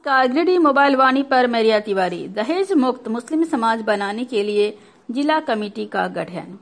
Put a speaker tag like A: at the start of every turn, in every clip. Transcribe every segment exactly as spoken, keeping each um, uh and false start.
A: Giridih mobile वाणी पर मेरिया तिवारी। दहेज मुक्त मुस्लिम समाज बनाने के लिए जिला कमेटी का गठन।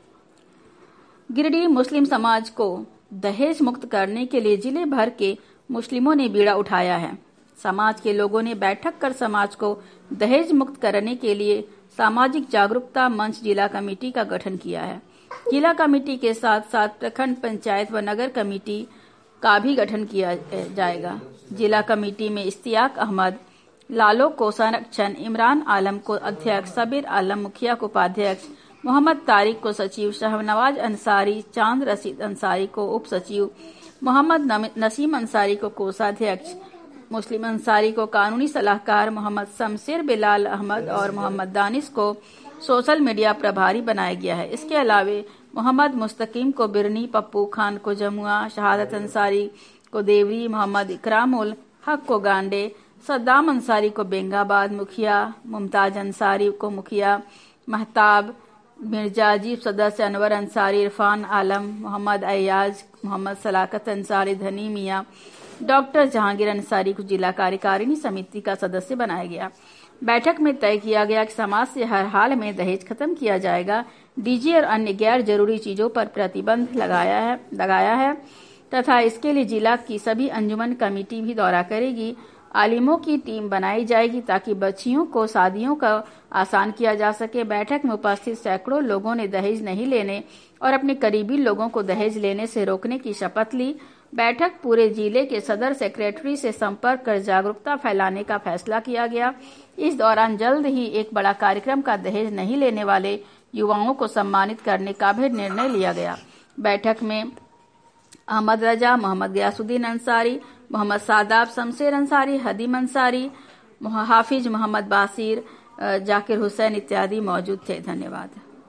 A: गिरिडीह मुस्लिम समाज को दहेज मुक्त करने के लिए जिले भर के मुस्लिमों ने बीड़ा उठाया है। समाज के लोगों ने बैठक कर समाज को दहेज मुक्त करने के लिए सामाजिक जागरूकता मंच जिला कमेटी का गठन किया है। जिला कमेटी के साथ साथ प्रखंड पंचायत व नगर कमेटी का भी गठन किया जाएगा। जिला कमेटी में इश्तियाक अहमद, लालो को संरक्षण, इमरान आलम को अध्यक्ष, सबीर आलम मुखिया को उपाध्यक्ष, मोहम्मद तारिक को सचिव, शाहनवाज अंसारी, चांद रशीद अंसारी को उप सचिव, मोहम्मद नसीम अंसारी को कोषाध्यक्ष, मुस्लिम अंसारी को कानूनी सलाहकार, मोहम्मद शमशेर बिलाल अहमद और मोहम्मद दानिश को सोशल मीडिया प्रभारी बनाया गया है। इसके अलावे मोहम्मद मुस्तकीम को बिरनी, पप्पू खान को जमुआ, शहादत अंसारी को देवरी, मोहम्मद इकरामुल हक को गांडे, सद्दाम अंसारी को बेंगाबाद मुखिया, मुमताज अंसारी को मुखिया, महताब मिर्जा, जीप सदस्य अनवर अंसारी, इरफान आलम, मोहम्मद अयाज, मोहम्मद सलाकत अंसारी, धनी मियाँ, डॉक्टर जहांगीर अंसारी को जिला कार्यकारिणी समिति का सदस्य बनाया गया। बैठक में तय किया गया कि समाज से हर हाल में दहेज खत्म किया जाएगा। डीजे और अन्य गैर जरूरी चीजों पर प्रतिबंध लगाया है लगाया है तथा इसके लिए जिला की सभी अंजुमन कमेटी भी दौरा करेगी। आलिमों की टीम बनाई जाएगी ताकि बच्चियों को शादियों का आसान किया जा सके। बैठक में उपस्थित सैकड़ों लोगों ने दहेज नहीं लेने और अपने करीबी लोगों को दहेज लेने से रोकने की शपथ ली। बैठक पूरे जिले के सदर सेक्रेटरी से संपर्क कर जागरूकता फैलाने का फैसला किया गया। इस दौरान जल्द ही एक बड़ा कार्यक्रम का दहेज नहीं लेने वाले युवाओं को सम्मानित करने का भी निर्णय लिया गया। बैठक में अहमद रजा, मोहम्मद गयासुद्दीन अंसारी, मोहम्मद सादाब, शमशेर अंसारी, हदीम अंसारी, हाफिज मोहम्मद बासिर, जाकिर हुसैन इत्यादि मौजूद थे। धन्यवाद।